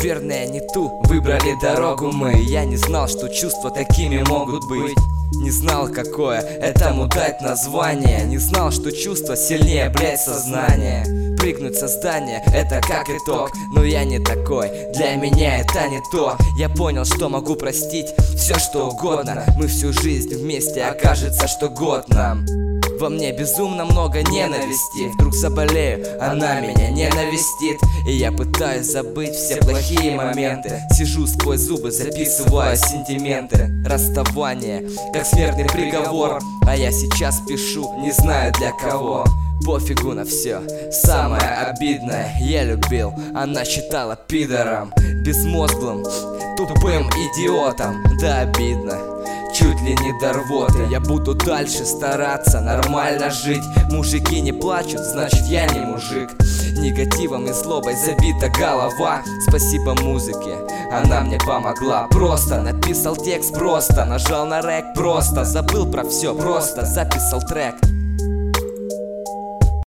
Наверное, не ту выбрали дорогу мы. Я не знал, что чувства такими могут быть. Не знал, какое этому дать название. Не знал, что чувство сильнее, блять, сознание. Прыгнуть со здания — это как итог. Но я не такой, для меня это не то. Я понял, что могу простить все, что угодно. Мы всю жизнь вместе, окажется, что год нам. Во мне безумно много ненависти. Вдруг заболею, она меня не навестит. И я пытаюсь забыть все плохие моменты. Сижу сквозь зубы, записываю сентименты. Расставание, как смертный приговор. А я сейчас пишу, не знаю для кого. Пофигу на все, самое обидное. Я любил, она считала пидором, безмозглым, тупым идиотом. Да обидно, чуть ли не до рвоты. Я буду дальше стараться нормально жить. Мужики не плачут, значит я не мужик. Негативом и злобой забита голова. Спасибо музыке, она мне помогла. Просто написал текст, просто нажал на рэк, просто забыл про все, просто записал трек.